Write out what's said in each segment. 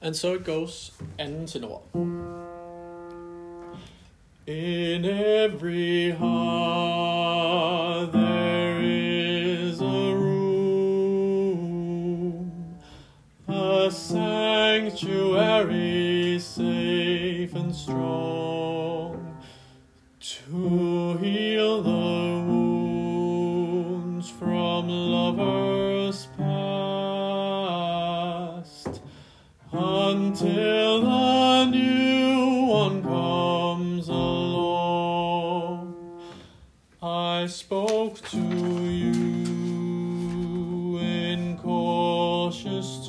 And so it goes, anden tenor. In every heart there is a room, a sanctuary safe and strong, to heal the wounds from lovers past, until the new one comes along. I spoke to you in cautious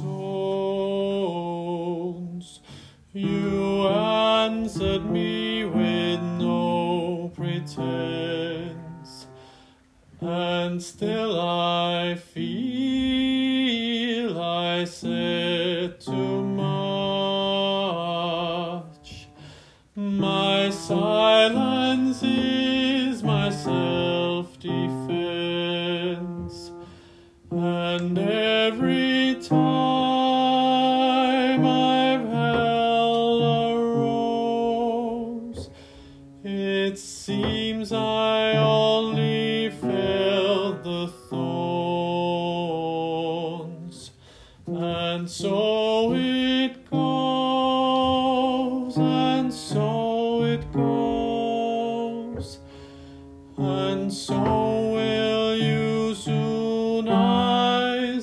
tones. You answered me with no pretense, and still I feel I said too much. My silence is my self-defense, and every time I've held a rose, it seems I only felt the thorns. And so it goes, and so it goes, and so will you soon, I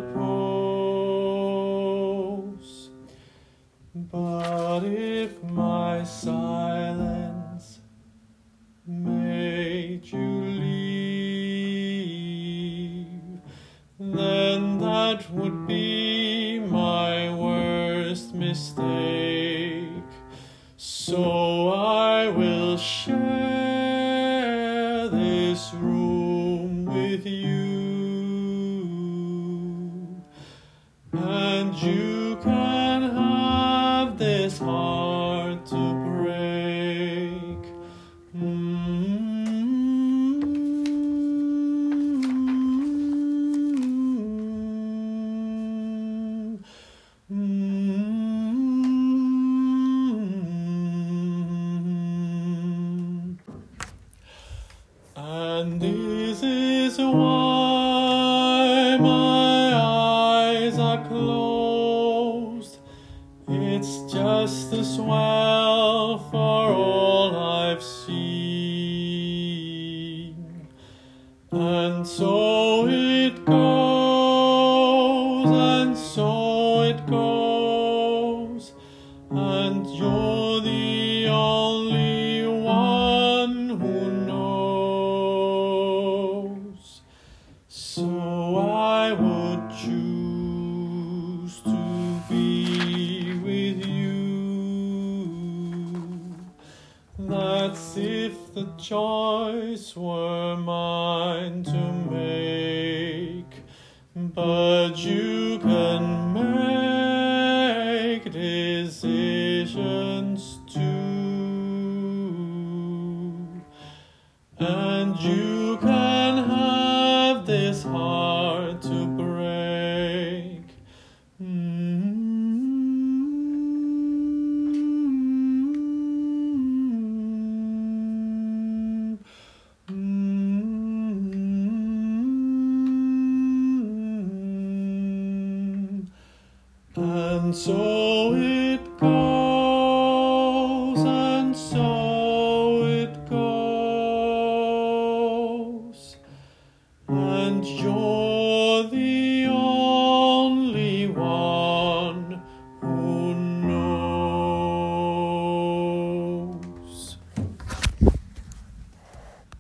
suppose. But if my silence made you leave, then that would be my worst mistake. So I will share this room with you, and you can have this heart to break. And this is why my eyes are closed. It's just as well for all I've seen. And so it goes, and so it goes, and you're the only one who knows. So I would choose to be with you. That's if the choice were mine to make. But you can make decisions too, and you can have this heart to break. And so it goes, and so it goes, and you're